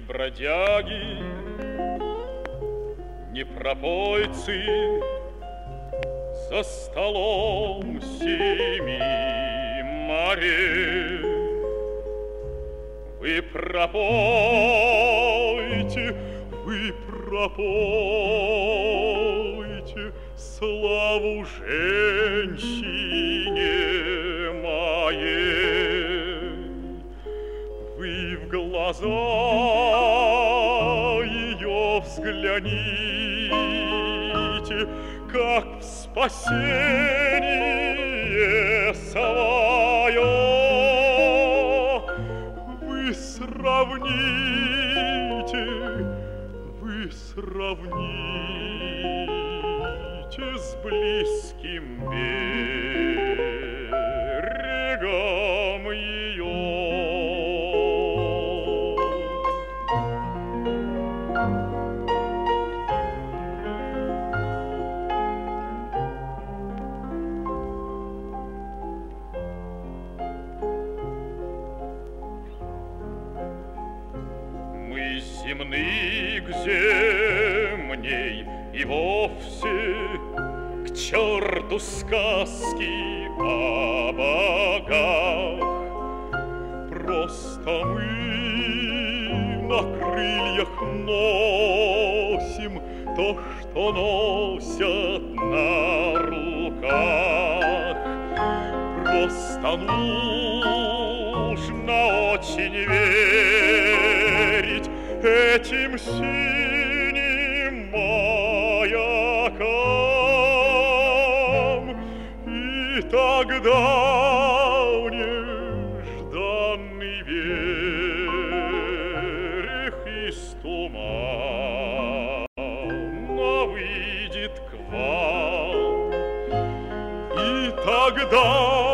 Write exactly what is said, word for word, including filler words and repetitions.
бродяги, ни пропойцы за столом семи морей. Вы пропойте, вы пропойте славу женщине моей. Вы в глаза ее взгляните, как в спасение свое. Вы сравните, вы сравните с близким берегом ее. Земны к земней и вовсе к черту сказки о богах. Просто мы на крыльях носим то, что носят на руках. Просто нужно очень верить этим синим маякам, и тогда нежданный берег из тумана выйдет к вам, и тогда